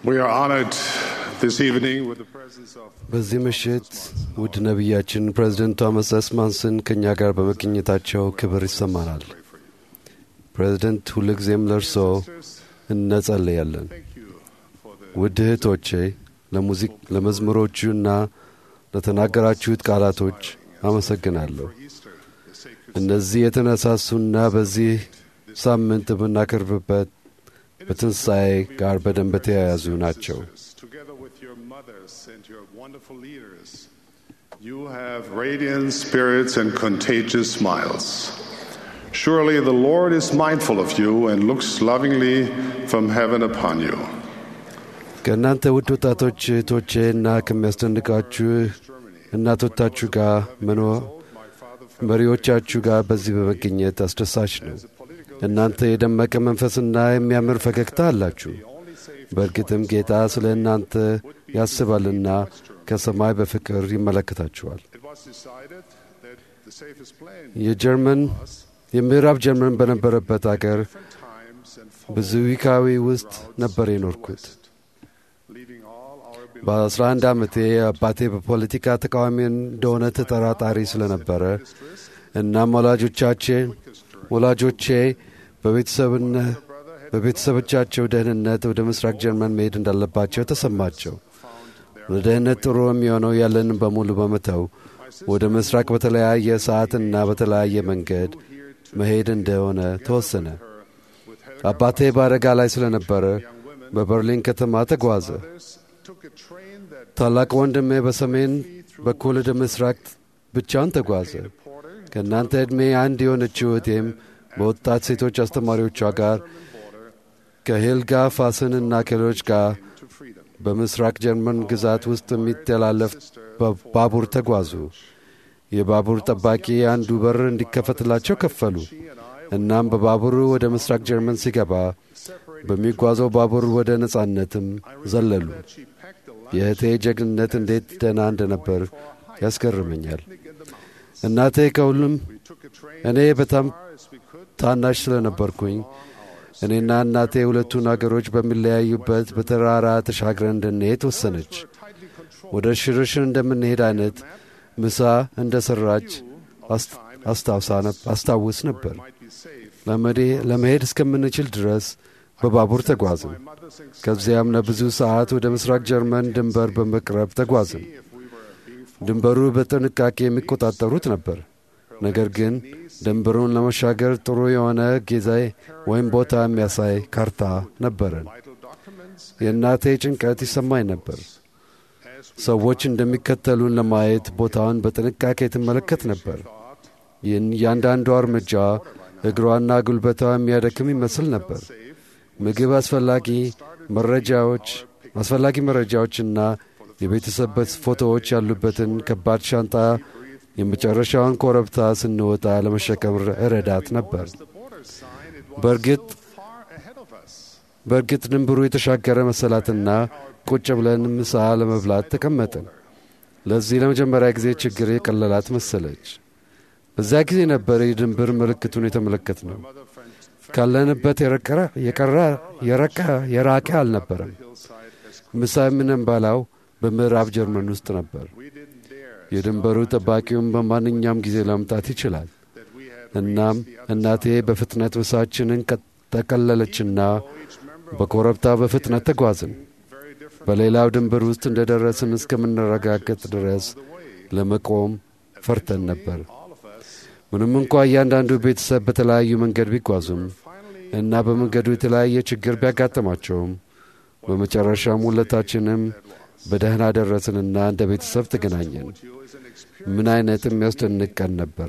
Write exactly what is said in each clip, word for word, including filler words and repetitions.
We are honored this evening with the presence of በዚህ ምሽት ውድ ነቢያችን ፕሬዝዳንት ቶማስ ኤስ ማንሰን ከኛ ጋር በመገኘታቸው ክብር ይሰማናል። ፕሬዝዳንት ሁልጊዜም ለርሶ እንጸልያለን። ውድ እህቶቼ ለሙዚክ ለመዝሙሮቹና ለተናገራችሁት ቃላቶች አመሰግናለሁ። እነዚህ የተነሳሱና በዚህ ሳምንት የምናከብርበት በትንሣኤ ጋር በደንብ የተያያዙ ናቸው። You have radiant spirits and contagious smiles. Surely the Lord is mindful of you and looks lovingly from heaven upon you. ከእናንተ ውድ ወጣቶች እህቶቼና ከሚያስደንቃችሁ እናቶቻችሁ ጋር መኖር መሪዎቻችሁ ጋር በዚህ በመገኘት አስደሳች ነው። እናንተ የደመቀ መንፈስና የሚያምር ፈገግታ አላችሁ። በእርግጥም ጌታ ስለ እናንተ ያስባልና ከሰማይ በፍቅር ይመለከታችኋል። የጀርመን የምዕራብ ጀርመን በነበረበት አገር በዙዊካዊ ውስጥ ነበር የኖርኩት። በአስራ አንድ ዓመቴ አባቴ በፖለቲካ ተቃዋሚ እንደሆነ ተጠራጣሪ ስለነበረ እናም ወላጆቻቼ ወላጆቼ በቤተሰብና በቤተሰቦቻቸው ደህንነት ወደ ምስራቅ ጀርመን መሄድ እንዳለባቸው ተሰማቸው። ለደህንነት ጥሩ የሚሆነው ያለንን በሙሉ በመተው ወደ ምስራቅ በተለያየ ሰዓትና በተለያየ መንገድ መሄድ እንደሆነ ተወሰነ። አባቴ በአደጋ ላይ ስለነበረ በበርሊን ከተማ ተጓዘ። ታላቅ ወንድሜ በሰሜን በኩል ወደ ምስራቅ ብቻውን ተጓዘ። ከእናንተ ዕድሜ አንድ የሆነችው እህቴም በወጣት ሴቶች አስተማሪዎቿ ጋር ከሄልጋ ፋስንና ከሌሎች ጋር በምስራቅ ጀርመን ግዛት ውስጥ የሚተላለፍ ባቡር ተጓዙ። የባቡር ጠባቂ አንዱ በር እንዲከፈትላቸው ከፈሉ። እናም በባቡሩ ወደ ምስራቅ ጀርመን ሲገባ በሚጓዘው ባቡር ወደ ነጻነትም ዘለሉ። የእህቴ ጀግንነት እንዴት ደህና እንደነበር ያስገርመኛል። እናቴ ከሁሉም እኔ በጣም ታናሽ ስለነበርኩኝ እኔና እናቴ ሁለቱን አገሮች በሚለያዩበት በተራራ ተሻግረን እንድንሄድ ወሰነች። ወደ ሽርሽር እንደምንሄድ አይነት ምሳ እንደ ሠራች አስታውስ ነበር። ለመሄድ እስከምንችል ድረስ በባቡር ተጓዝን። ከዚያም ለብዙ ሰዓት ወደ ምስራቅ ጀርመን ድንበር በመቅረብ ተጓዝን። ድንበሩ በጥንቃቄ የሚቆጣጠሩት ነበር። ነገር ግን ድንበሩን ለመሻገር ጥሩ የሆነ ጊዜ ወይም ቦታ የሚያሳይ ካርታ ነበረን። የእናቴ ጭንቀት ይሰማኝ ነበር። ሰዎች እንደሚከተሉን ለማየት ቦታውን በጥንቃቄ ትመለከት ነበር። ይህን እያንዳንዷ እርምጃ እግሯና ጉልበቷ የሚያደክም ይመስል ነበር። ምግብ፣ አስፈላጊ መረጃዎች አስፈላጊ መረጃዎችና የቤተሰብ ፎቶዎች ያሉበትን ከባድ ሻንጣ የመጨረሻውን ኮረብታ ስንወጣ ለመሸከም ረዳት ነበር። በእርግጥ በእርግጥ ድንበሩ የተሻገረ መሰላትና ቁጭ ብለን ምሳ ለመብላት ተቀመጥን። ለዚህ ለመጀመሪያ ጊዜ ችግር የቀለላት መሰለች። በዚያ ጊዜ ነበር የድንበር ምልክቱን የተመለከትነው። ካለንበት የቀረ የረቀ የራቀ አልነበረም። ምሳ የምንበላው በምዕራብ ጀርመን ውስጥ ነበር። የድንበሩ ጠባቂውም በማንኛውም ጊዜ ለመምጣት ይችላል። እናም እናቴ በፍጥነት ምሳችንን ጠቀለለችና በኮረብታ በፍጥነት ተጓዝን። በሌላው ድንበር ውስጥ እንደ ደረስን እስከምንረጋገጥ ድረስ ለመቆም ፈርተን ነበር። ምንም እንኳ እያንዳንዱ ቤተሰብ በተለያዩ መንገድ ቢጓዙም እና በመንገዱ የተለያየ ችግር ቢያጋጥማቸውም በመጨረሻም ሁለታችንም በደህና ደረስንና እንደ ቤተሰብ ተገናኘን። ምን አይነት የሚያስደንቅ ቀን ነበር!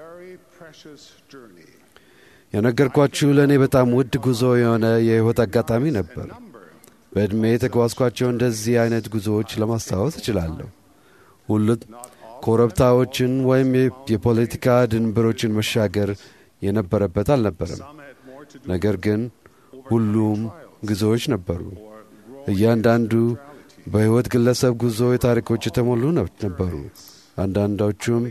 የነገርኳችሁ ለእኔ በጣም ውድ ጉዞ የሆነ የሕይወት አጋጣሚ ነበር። በዕድሜ የተጓዝኳቸው እንደዚህ አይነት ጉዞዎች ለማስታወስ እችላለሁ። ሁሉም ኮረብታዎችን ወይም የፖለቲካ ድንበሮችን መሻገር የነበረበት አልነበረም። ነገር ግን ሁሉም ጉዞዎች ነበሩ። እያንዳንዱ በሕይወት ግለሰብ ጉዞ የታሪኮች የተሞሉ ነበሩ። አንዳንዶቹም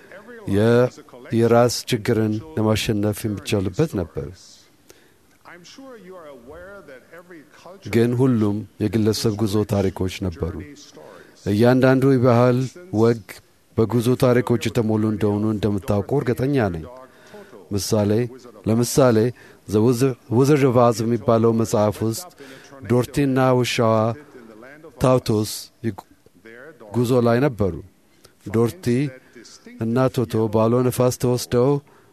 የራስ ችግርን ለማሸነፍ የሚቻልበት ነበር። ግን ሁሉም የግለሰብ ጉዞ ታሪኮች ነበሩ። እያንዳንዱ የባህል ወግ በጉዞ ታሪኮች የተሞሉ እንደሆኑ እንደምታውቁ እርግጠኛ ነኝ። ምሳሌ ለምሳሌ ዘ ዊዘርድ ኦፍ ኦዝ የሚባለው መጽሐፍ ውስጥ ዶርቲና ውሻዋ ታውቶስ ጉዞ ላይ ነበሩ። ዶርቲ እና ቶቶ ባሎ ነፋስ ተወስደው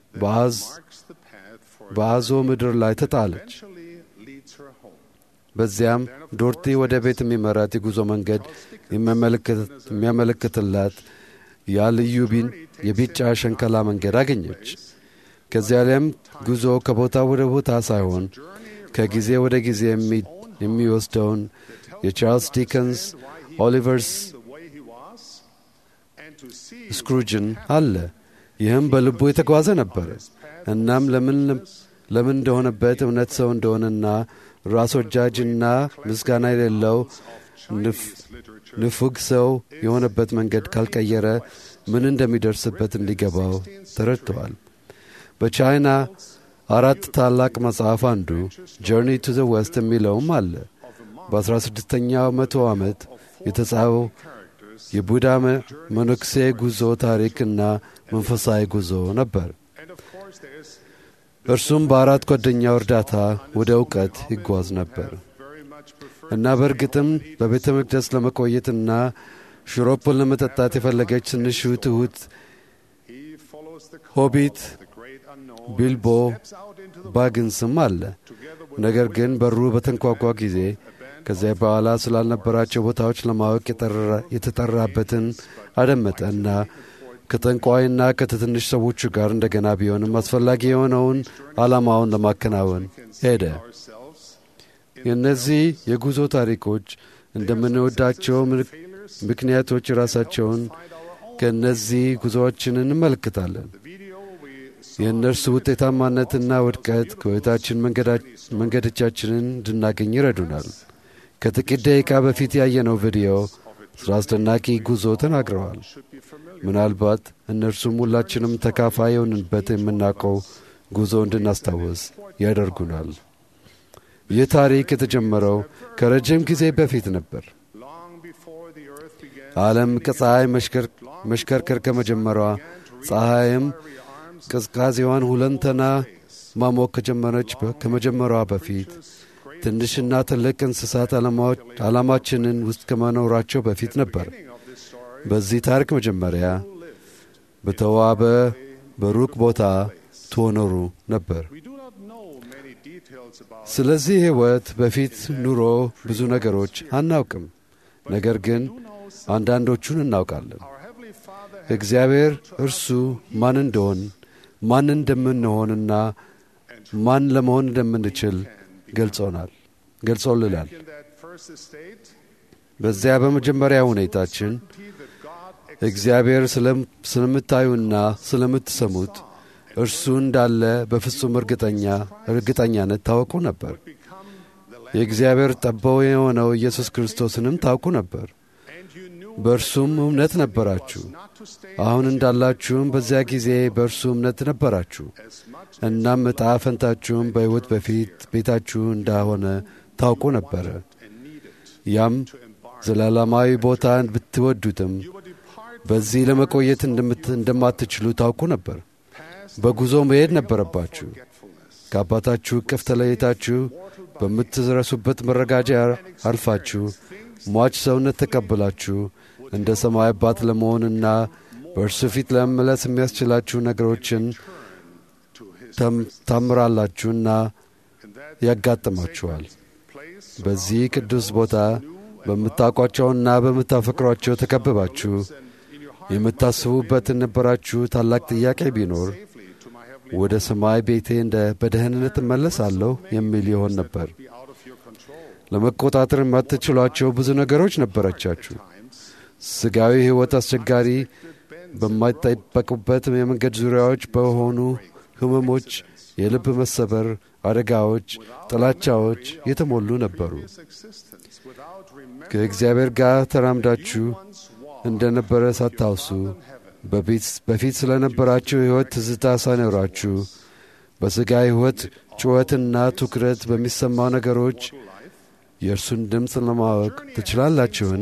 በአዞ ምድር ላይ ተጣለች። በዚያም ዶርቲ ወደ ቤት የሚመራት የጉዞ መንገድ የሚያመለክትላት ያ ልዩ የቢጫ ሸንከላ መንገድ አገኘች። ከዚያ ላይም ጉዞ ከቦታ ወደ ቦታ ሳይሆን ከጊዜ ወደ ጊዜ የሚወስደውን የቻርልስ ዲከንስ ኦሊቨርስ ስክሩጅን አለ። ይህም በልቡ የተጓዘ ነበረ። እናም ለምን ለምን እንደሆነበት እውነት ሰው እንደሆነና ራስ ወዳጅና ምስጋና የሌለው ንፉግ ሰው የሆነበት መንገድ ካልቀየረ ምን እንደሚደርስበት እንዲገባው ተረድተዋል። በቻይና አራት ታላቅ መጽሐፍ አንዱ ጆርኒ ቱ ዘ ዌስት የሚለውም አለ። በአስራ ስድስተኛው መቶ ዓመት የተጻፈው የቡዳ መነኩሴ ጉዞ ታሪክና መንፈሳዊ ጉዞ ነበር። እርሱም በአራት ጓደኛው እርዳታ ወደ እውቀት ይጓዝ ነበር እና በእርግጥም በቤተ መቅደስ ለመቆየትና ሽሮፑን ለመጠጣት የፈለገች ትንሹ ትሑት ሆቢት ቢልቦ ባግንስም አለ። ነገር ግን በሩ በተንኳኳ ጊዜ ከዚያ በኋላ ስላልነበራቸው ቦታዎች ለማወቅ የተጠራበትን አደመጠ እና ከጠንቋይና ከትንሽ ሰዎቹ ጋር እንደገና ቢሆንም አስፈላጊ የሆነውን ዓላማውን ለማከናወን ሄደ። የእነዚህ የጉዞ ታሪኮች እንደምንወዳቸው ምክንያቶች ራሳቸውን ከእነዚህ ጉዞዎችን እንመለከታለን። የእነርሱ ውጤታማነትና ውድቀት ከሕይወታችን መንገዶቻችንን እንድናገኝ ይረዱናል። ከጥቂት ደቂቃ በፊት ያየነው ቪዲዮ ስለ አስደናቂ ጉዞ ተናግረዋል። ምናልባት እነርሱም ሁላችንም ተካፋይ የሆንበት የምናውቀው ጉዞ እንድናስታውስ ያደርጉናል። ይህ ታሪክ የተጀመረው ከረጅም ጊዜ በፊት ነበር። ዓለም ከፀሐይ መሽከርከር ከመጀመሯ ፀሐይም ቅዝቃዜዋን ሁለንተና ማሞቅ ከጀመረች ከመጀመሯ በፊት ትንሽና ትልቅ እንስሳት ዓላማችንን ውስጥ ከመኖራቸው በፊት ነበር። በዚህ ታሪክ መጀመሪያ በተዋበ በሩቅ ቦታ ትኖሩ ነበር። ስለዚህ ሕይወት በፊት ኑሮ ብዙ ነገሮች አናውቅም፣ ነገር ግን አንዳንዶቹን እናውቃለን። እግዚአብሔር እርሱ ማን እንደሆን ማን እንደምንሆንና ማን ለመሆን እንደምንችል ገልጾናል ገልጾልናል። በዚያ በመጀመሪያ ሁኔታችን እግዚአብሔር ስለምታዩና ስለምትሰሙት እርሱ እንዳለ በፍጹም እርግጠኛ እርግጠኛነት ታውቁ ነበር። የእግዚአብሔር ጠባው የሆነው ኢየሱስ ክርስቶስንም ታውቁ ነበር። በእርሱም እምነት ነበራችሁ። አሁን እንዳላችሁም በዚያ ጊዜ በእርሱ እምነት ነበራችሁ። እናም ዕጣ ፈንታችሁም በሕይወት በፊት ቤታችሁ እንዳሆነ ታውቁ ነበረ። ያም ዘላለማዊ ቦታ ብትወዱትም በዚህ ለመቆየት እንደማትችሉ ታውቁ ነበር። በጉዞ መሄድ ነበረባችሁ። ከአባታችሁ እቅፍ ተለይታችሁ በምትረሱበት መረጋጃ አልፋችሁ ሟች ሰውነት ተቀብላችሁ እንደ ሰማይ አባት ለመሆንና በእርሱ ፊት ለመመለስ የሚያስችላችሁ ነገሮችን ታምራላችሁና ያጋጥማችኋል። በዚህ ቅዱስ ቦታ በምታውቋቸውና በምታፈቅሯቸው ተከብባችሁ የምታስቡበት ነበራችሁ። ታላቅ ጥያቄ ቢኖር ወደ ሰማይ ቤቴ እንደ በደህንነት እመለሳለሁ የሚል ይሆን ነበር። ለመቆጣጠር የማትችሏቸው ብዙ ነገሮች ነበረቻችሁ። ሥጋዊ ሕይወት አስቸጋሪ በማይጠበቁበት የመንገድ ዙሪያዎች በሆኑ ሕመሞች፣ የልብ መሰበር፣ አደጋዎች፣ ጥላቻዎች የተሞሉ ነበሩ። ከእግዚአብሔር ጋር ተራምዳችሁ እንደ ነበረ ሳታውሱ በፊት ስለ ነበራችሁ ሕይወት ትዝታ ሳይኖራችሁ በሥጋ ሕይወት ጩኸትና ትኩረት በሚሰማው ነገሮች የእርሱን ድምፅ ለማወቅ ትችላላችሁን?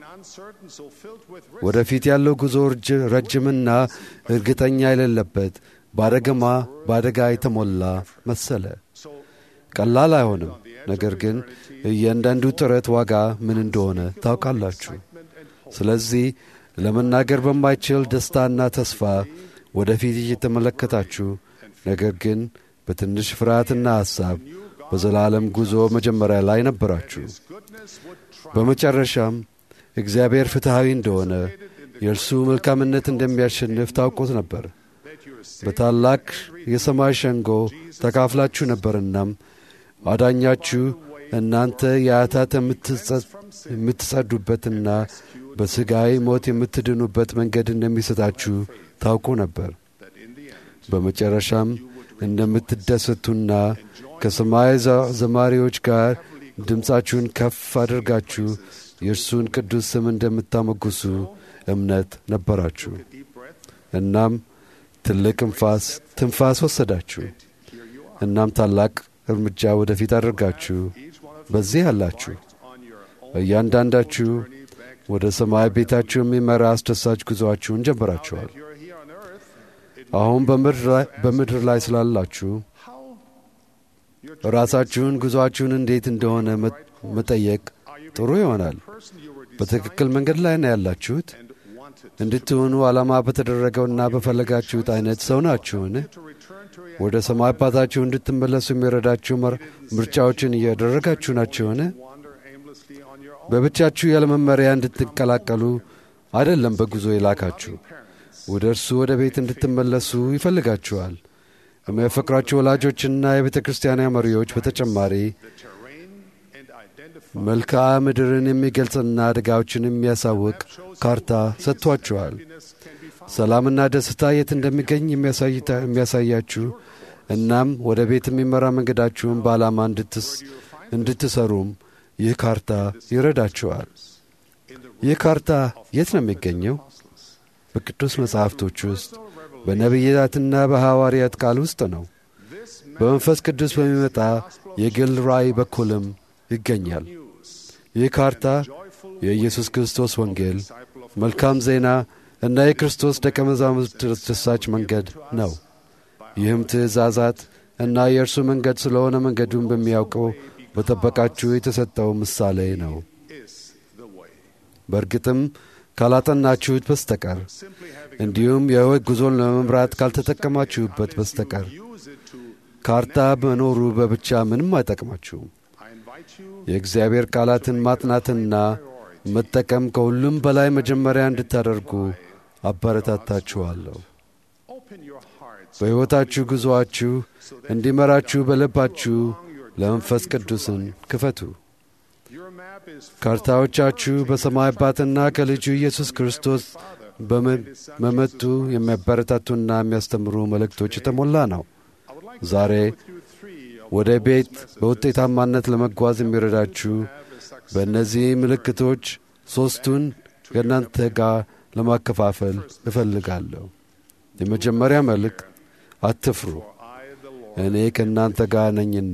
ወደፊት ያለው ጉዞ ረጅምና እርግጠኛ የሌለበት በአደገማ በአደጋ የተሞላ መሰለ። ቀላል አይሆንም። ነገር ግን እያንዳንዱ ጥረት ዋጋ ምን እንደሆነ ታውቃላችሁ። ስለዚህ ለመናገር በማይችል ደስታና ተስፋ ወደፊት እየተመለከታችሁ፣ ነገር ግን በትንሽ ፍርሃትና ሐሳብ በዘላለም ጉዞ መጀመሪያ ላይ ነበራችሁ። በመጨረሻም እግዚአብሔር ፍትሐዊ እንደሆነ፣ የእርሱ መልካምነት እንደሚያሸንፍ ታውቁት ነበር። በታላቅ የሰማይ ሸንጎ ተካፍላችሁ ነበርናም አዳኛችሁ እናንተ የአታት የምትጸዱበትና በሥጋዊ ሞት የምትድኑበት መንገድ እንደሚሰጣችሁ ታውቁ ነበር። በመጨረሻም እንደምትደሰቱና ከሰማይ ዘማሪዎች ጋር ድምፃችሁን ከፍ አድርጋችሁ የእርሱን ቅዱስ ስም እንደምታመጉሱ እምነት ነበራችሁ። እናም ትልቅ እንፋስ ትንፋስ ወሰዳችሁ። እናም ታላቅ እርምጃ ወደፊት አድርጋችሁ በዚህ አላችሁ። እያንዳንዳችሁ ወደ ሰማይ ቤታችሁ የሚመራ አስደሳች ጉዞአችሁን ጀምራችኋል። አሁን በምድር ላይ ስላላችሁ ራሳችሁን ጉዞአችሁን እንዴት እንደሆነ መጠየቅ ጥሩ ይሆናል። በትክክል መንገድ ላይ ነው ያላችሁት? እንድትሆኑ ዓላማ በተደረገውና በፈለጋችሁት አይነት ሰው ናችሁን? ወደ ሰማይ አባታችሁ እንድትመለሱ የሚረዳችሁ ምርጫዎችን እያደረጋችሁ ናችሁን? በብቻችሁ ያለ መመሪያ እንድትቀላቀሉ አይደለም በጉዞ የላካችሁ። ወደ እርሱ ወደ ቤት እንድትመለሱ ይፈልጋችኋል። የሚያፈቅሯችሁ ወላጆችና የቤተ ክርስቲያን መሪዎች በተጨማሪ መልክዓ ምድርን የሚገልጽና አደጋዎችን የሚያሳውቅ ካርታ ሰጥቷችኋል። ሰላምና ደስታ የት እንደሚገኝ የሚያሳያችሁ፣ እናም ወደ ቤት የሚመራ መንገዳችሁን በዓላማ እንድትሰሩም ይህ ካርታ ይረዳችኋል። ይህ ካርታ የት ነው የሚገኘው? በቅዱስ መጻሕፍቶች ውስጥ፣ በነቢያትና በሐዋርያት ቃል ውስጥ ነው። በመንፈስ ቅዱስ በሚመጣ የግል ራእይ በኩልም ይገኛል። ይህ ካርታ የኢየሱስ ክርስቶስ ወንጌል፣ መልካም ዜና እና የክርስቶስ ደቀ መዛሙርት ተደሳች መንገድ ነው። ይህም ትእዛዛት እና የእርሱ መንገድ ስለሆነ መንገዱን በሚያውቀው በጠበቃችሁ የተሰጠው ምሳሌ ነው። በእርግጥም ካላጠናችሁት በስተቀር እንዲሁም የሕይወት ጉዞን ለመምራት ካልተጠቀማችሁበት በስተቀር ካርታ መኖሩ በብቻ ምንም አይጠቅማችሁም። የእግዚአብሔር ቃላትን ማጥናትና መጠቀም ከሁሉም በላይ መጀመሪያ እንድታደርጉ አበረታታችኋለሁ። በሕይወታችሁ ጉዞአችሁ እንዲመራችሁ በልባችሁ ለመንፈስ ቅዱስን ክፈቱ። ካርታዎቻችሁ በሰማይ አባትና ከልጁ ኢየሱስ ክርስቶስ በመመጡ የሚያበረታቱና የሚያስተምሩ መልእክቶች የተሞላ ነው። ዛሬ ወደ ቤት በውጤታማነት ለመጓዝ የሚረዳችሁ በእነዚህ ምልክቶች ሦስቱን ከእናንተ ጋር ለማከፋፈል እፈልጋለሁ። የመጀመሪያ መልእክት፣ አትፍሩ፣ እኔ ከእናንተ ጋር ነኝና።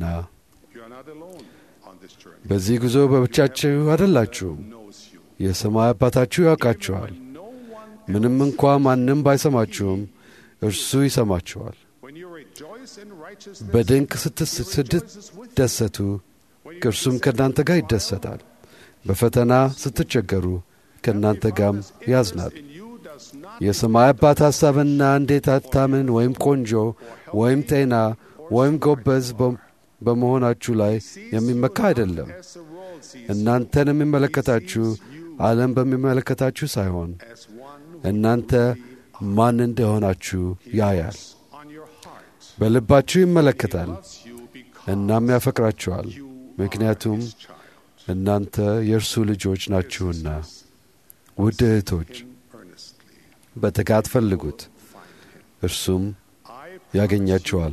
በዚህ ጉዞ በብቻችሁ አይደላችሁም። የሰማይ አባታችሁ ያውቃችኋል። ምንም እንኳ ማንም ባይሰማችሁም እርሱ ይሰማችኋል። በድንቅ ስትደሰቱ እርሱም ከእናንተ ጋር ይደሰታል። በፈተና ስትቸገሩ ከእናንተ ጋርም ያዝናል። የሰማይ አባት ሐሳብና እንዴት አታምን ወይም ቆንጆ ወይም ጤና ወይም ጎበዝ በመሆናችሁ ላይ የሚመካ አይደለም። እናንተን የሚመለከታችሁ ዓለም በሚመለከታችሁ ሳይሆን እናንተ ማን እንደሆናችሁ ያያል። በልባችሁ ይመለከታል፣ እናም ያፈቅራችኋል፣ ምክንያቱም እናንተ የእርሱ ልጆች ናችሁና። ውድ እህቶች፣ በትጋት ፈልጉት፣ እርሱም ያገኛችኋል።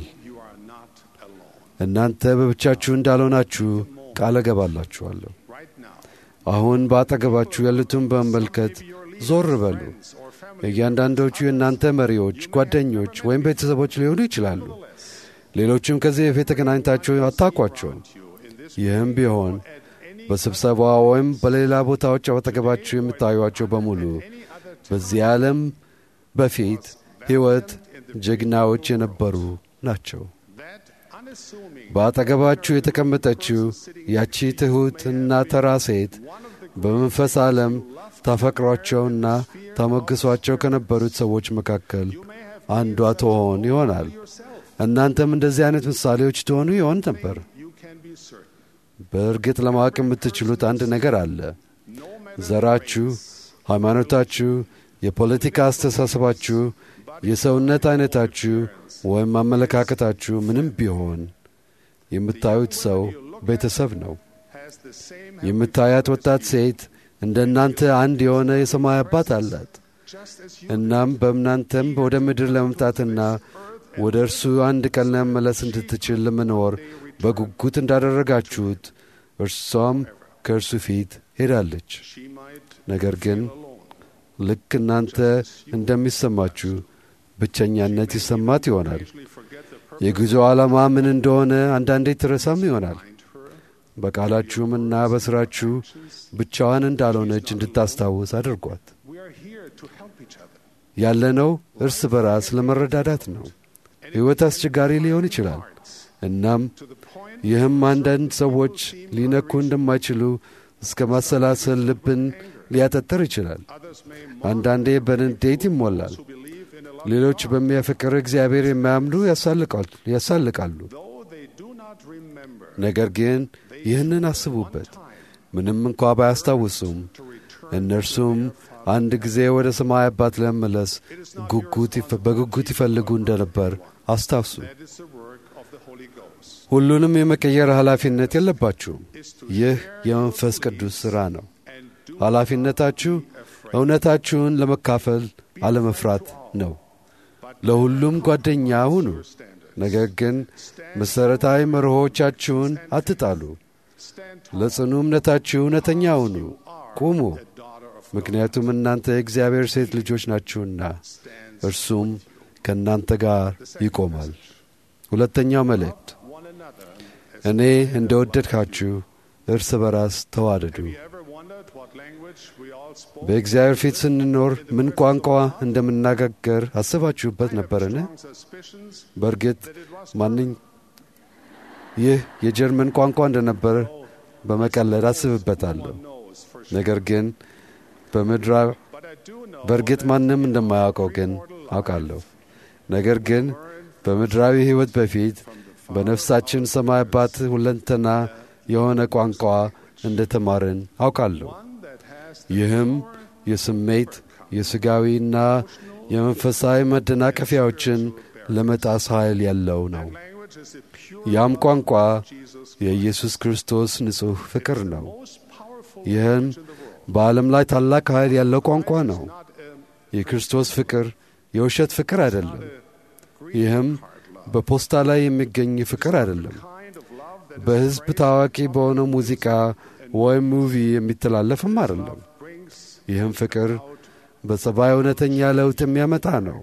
እናንተ በብቻችሁ እንዳልሆናችሁ ቃል እገባላችኋለሁ። አሁን በአጠገባችሁ ያሉትን በመመልከት ዞር በሉ። እያንዳንዶቹ የእናንተ መሪዎች፣ ጓደኞች ወይም ቤተሰቦች ሊሆኑ ይችላሉ። ሌሎችም ከዚህ በፊት ተገናኝታችሁ አታውቋቸውም። ይህም ቢሆን በስብሰባ ወይም በሌላ ቦታዎች አጠገባችሁ የምታዩዋቸው በሙሉ በዚህ ዓለም በፊት ሕይወት ጀግናዎች የነበሩ ናቸው። በአጠገባችሁ የተቀመጠችው ያቺ ትሑትና ተራ ሴት በመንፈስ ዓለም ታፈቅሯቸውና ታሞግሷቸው ከነበሩት ሰዎች መካከል አንዷ ትሆን ይሆናል። እናንተም እንደዚህ አይነት ምሳሌዎች ትሆኑ ይሆን ነበር። በእርግጥ ለማወቅ የምትችሉት አንድ ነገር አለ። ዘራችሁ፣ ሃይማኖታችሁ፣ የፖለቲካ አስተሳሰባችሁ፣ የሰውነት አይነታችሁ ወይም አመለካከታችሁ ምንም ቢሆን የምታዩት ሰው ቤተሰብ ነው። የምታያት ወጣት ሴት እንደ እናንተ አንድ የሆነ የሰማይ አባት አላት። እናም በእናንተም ወደ ምድር ለመምጣትና ወደ እርሱ አንድ ቀን ለመመለስ እንድትችል ለመኖር በጉጉት እንዳደረጋችሁት እርሷም ከእርሱ ፊት ሄዳለች። ነገር ግን ልክ እናንተ እንደሚሰማችሁ ብቸኛነት ይሰማት ይሆናል። የጉዞ ዓላማ ምን እንደሆነ አንዳንዴ ትረሳም ይሆናል። በቃላችሁምና በሥራችሁ ብቻዋን እንዳልሆነች እንድታስታውስ አድርጓት። ያለነው እርስ በራስ ለመረዳዳት ነው። ሕይወት አስቸጋሪ ሊሆን ይችላል። እናም ይህም አንዳንድ ሰዎች ሊነኩ እንደማይችሉ እስከ ማሰላሰል ልብን ሊያጠጥር ይችላል። አንዳንዴ በንዴት ይሞላል። ሌሎች በሚያፈቅር እግዚአብሔር የማያምኑ ያሳልቃሉ። ነገር ግን ይህንን አስቡበት። ምንም እንኳ ባያስታውሱም እነርሱም አንድ ጊዜ ወደ ሰማይ አባት ለመመለስ በጉጉት ይፈልጉ እንደነበር አስታውሱ። ሁሉንም የመቀየር ኃላፊነት የለባችሁም። ይህ የመንፈስ ቅዱስ ሥራ ነው። ኃላፊነታችሁ እውነታችሁን ለመካፈል አለመፍራት ነው። ለሁሉም ጓደኛ ሁኑ። ነገር ግን መሠረታዊ መርሆቻችሁን አትጣሉ። ለጽኑ እምነታችሁ እውነተኛ ሁኑ። ቁሙ፣ ምክንያቱም እናንተ የእግዚአብሔር ሴት ልጆች ናችሁና እርሱም ከእናንተ ጋር ይቆማል። ሁለተኛው መልእክት፣ እኔ እንደ ወደድካችሁ እርስ በራስ ተዋደዱ። በእግዚአብሔር ፊት ስንኖር ምን ቋንቋ እንደምናገር አስባችሁበት ነበርን? በእርግጥ ማንኝ ይህ የጀርመን ቋንቋ እንደነበር በመቀለድ አስብበታለሁ። ነገር ግን በምድራ በእርግጥ ማንም እንደማያውቀው ግን አውቃለሁ። ነገር ግን በምድራዊ ሕይወት በፊት በነፍሳችን ሰማይ አባት ሁለንተና የሆነ ቋንቋ እንደ ተማርን አውቃለሁ። ይህም የስሜት የሥጋዊና የመንፈሳዊ መደናቀፊያዎችን ለመጣስ ኃይል ያለው ነው። ያም ቋንቋ የኢየሱስ ክርስቶስ ንጹሕ ፍቅር ነው። ይህም በዓለም ላይ ታላቅ ኃይል ያለው ቋንቋ ነው። የክርስቶስ ፍቅር የውሸት ፍቅር አይደለም። ይህም በፖስታ ላይ የሚገኝ ፍቅር አይደለም። በሕዝብ ታዋቂ በሆነው ሙዚቃ ወይም ሙቪ የሚተላለፍም አይደለም። ይህም ፍቅር በጸባይ እውነተኛ ለውጥ የሚያመጣ ነው።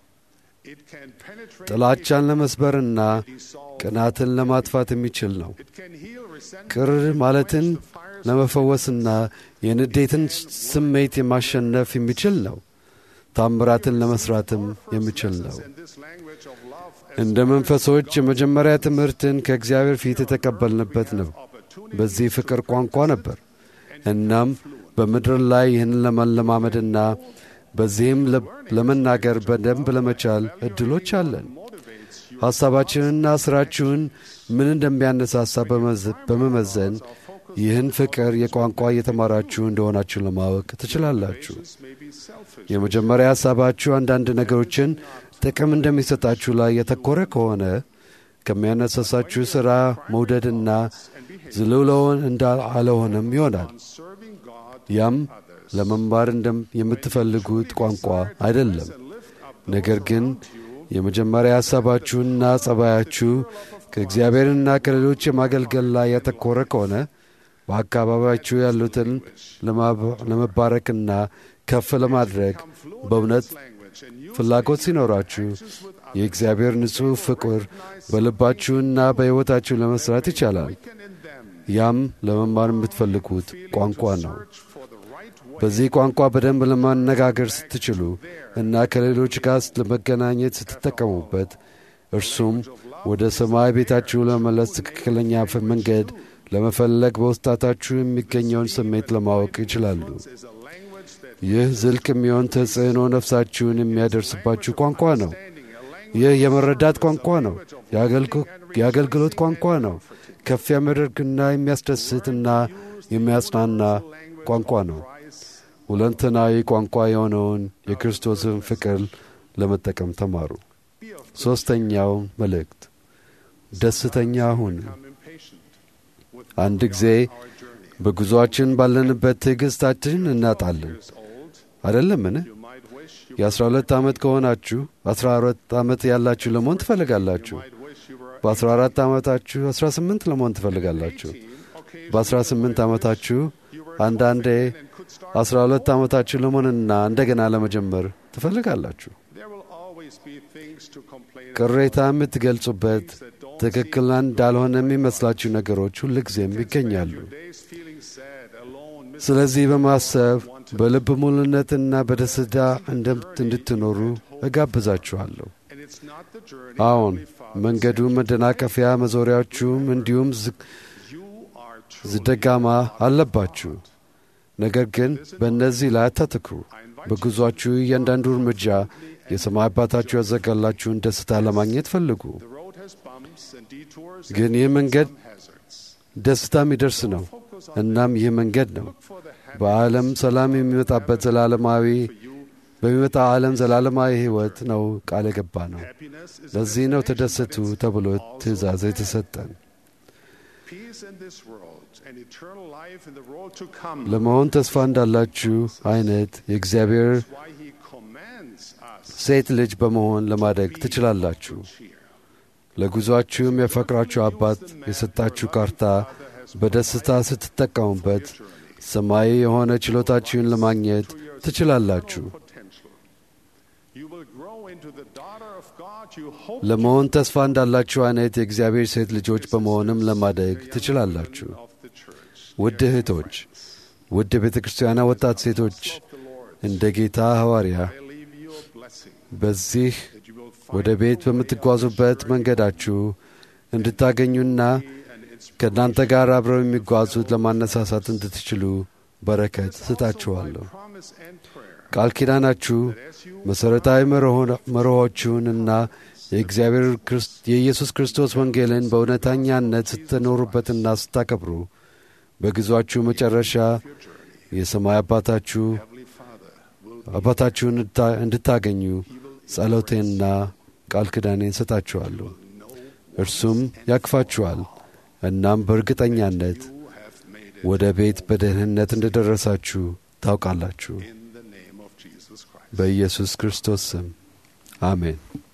ጥላቻን ለመስበርና ቅናትን ለማጥፋት የሚችል ነው። ቅር ማለትን ለመፈወስና የንዴትን ስሜት የማሸነፍ የሚችል ነው። ታምራትን ለመስራትም የሚችል ነው። እንደ መንፈሶች የመጀመሪያ ትምህርትን ከእግዚአብሔር ፊት የተቀበልንበት ነው በዚህ ፍቅር ቋንቋ ነበር። እናም በምድር ላይ ይህን ለመለማመድና በዚህም ለመናገር በደንብ ለመቻል ዕድሎች አለን። ሐሳባችንና ሥራችሁን ምን እንደሚያነሳሳ በመመዘን ይህን ፍቅር የቋንቋ እየተማራችሁ እንደሆናችሁ ለማወቅ ትችላላችሁ። የመጀመሪያ ሐሳባችሁ አንዳንድ ነገሮችን ጥቅም እንደሚሰጣችሁ ላይ የተኮረ ከሆነ ከሚያነሳሳችሁ ሥራ መውደድና ዝልውለውን እንዳልሆነም ይሆናል። ያም ለመማር እንደም የምትፈልጉት ቋንቋ አይደለም። ነገር ግን የመጀመሪያ ሐሳባችሁና ጸባያችሁ ከእግዚአብሔርና ከሌሎች የማገልገል ላይ ያተኮረ ከሆነ በአካባቢያችሁ ያሉትን ለመባረክና ከፍ ለማድረግ በእውነት ፍላጎት ሲኖራችሁ የእግዚአብሔር ንጹሕ ፍቅር በልባችሁና በሕይወታችሁ ለመሥራት ይቻላል። ያም ለመማር የምትፈልጉት ቋንቋ ነው። በዚህ ቋንቋ በደንብ ለማነጋገር ስትችሉ እና ከሌሎች ጋር ለመገናኘት ስትጠቀሙበት እርሱም ወደ ሰማይ ቤታችሁ ለመመለስ ትክክለኛ መንገድ ለመፈለግ በውስጣታችሁ የሚገኘውን ስሜት ለማወቅ ይችላሉ። ይህ ዝልቅ የሚሆን ተጽዕኖ ነፍሳችሁን የሚያደርስባችሁ ቋንቋ ነው። ይህ የመረዳት ቋንቋ ነው። የአገልግሎት ቋንቋ ነው። ከፍ የሚያደርግና የሚያስደስትና የሚያጽናና ቋንቋ ነው። ሁለንተናዊ ቋንቋ የሆነውን የክርስቶስን ፍቅር ለመጠቀም ተማሩ። ሦስተኛው መልእክት ደስተኛ ሁኑ። አንድ ጊዜ በጉዞአችን ባለንበት ትዕግሥታችንን እናጣለን አይደለምን? የአስራ ሁለት ዓመት ከሆናችሁ አስራ አራት ዓመት ያላችሁ ለመሆን ትፈልጋላችሁ። በአስራ አራት ዓመታችሁ አስራ ስምንት ለመሆን ትፈልጋላችሁ። በአስራ ስምንት ዓመታችሁ አንዳንዴ አስራ ሁለት ዓመታችሁ ለመሆንና እንደገና ለመጀመር ትፈልጋላችሁ። ቅሬታ የምትገልጹበት ትክክል እንዳልሆነ የሚመስላችሁ ነገሮች ሁልጊዜም ይገኛሉ። ስለዚህ በማሰብ በልብ ሙሉነትና በደስታ እንድትኖሩ እጋብዛችኋለሁ። አዎን፣ መንገዱ መደናቀፊያ መዞሪያዎቹም እንዲሁም ዝደጋማ አለባችሁ። ነገር ግን በእነዚህ ላይ አታትኩሩ። በጉዟችሁ እያንዳንዱ እርምጃ የሰማይ አባታችሁ ያዘጋላችሁን ደስታ ለማግኘት ፈልጉ። ግን ይህ መንገድ ደስታ የሚደርስ ነው። እናም ይህ መንገድ ነው በዓለም ሰላም የሚመጣበት ዘላለማዊ በሚመጣ ዓለም ዘላለማዊ ሕይወት ነው ቃል የገባ ነው። ለዚህ ነው ተደሰቱ ተብሎ ትእዛዝ የተሰጠን። ለመሆን ተስፋ እንዳላችሁ አይነት የእግዚአብሔር ሴት ልጅ በመሆን ለማደግ ትችላላችሁ። ለጉዞአችሁ የሚያፈቅራችሁ አባት የሰጣችሁ ካርታ በደስታ ስትጠቀሙበት ሰማያዊ የሆነ ችሎታችሁን ለማግኘት ትችላላችሁ። ለመሆን ተስፋ እንዳላችሁ አይነት የእግዚአብሔር ሴት ልጆች በመሆንም ለማደግ ትችላላችሁ። ውድ እህቶች፣ ውድ ቤተ ክርስቲያና ወጣት ሴቶች፣ እንደ ጌታ ሐዋርያ በዚህ ወደ ቤት በምትጓዙበት መንገዳችሁ እንድታገኙና ከእናንተ ጋር አብረው የሚጓዙት ለማነሳሳት እንድትችሉ በረከት ስጣችኋለሁ። ቃል ኪዳናችሁ መሠረታዊ መርሆቹንና የእግዚአብሔር የኢየሱስ ክርስቶስ ወንጌልን በእውነተኛነት ስትኖሩበትና ስታከብሩ በጉዞአችሁ መጨረሻ የሰማይ አባታችሁ አባታችሁን እንድታገኙ ጸሎቴንና ቃል ኪዳኔን ሰጣችኋለሁ። እርሱም ያቅፋችኋል። እናም በእርግጠኛነት ወደ ቤት በደህንነት እንደደረሳችሁ ታውቃላችሁ። በኢየሱስ ክርስቶስ ስም አሜን።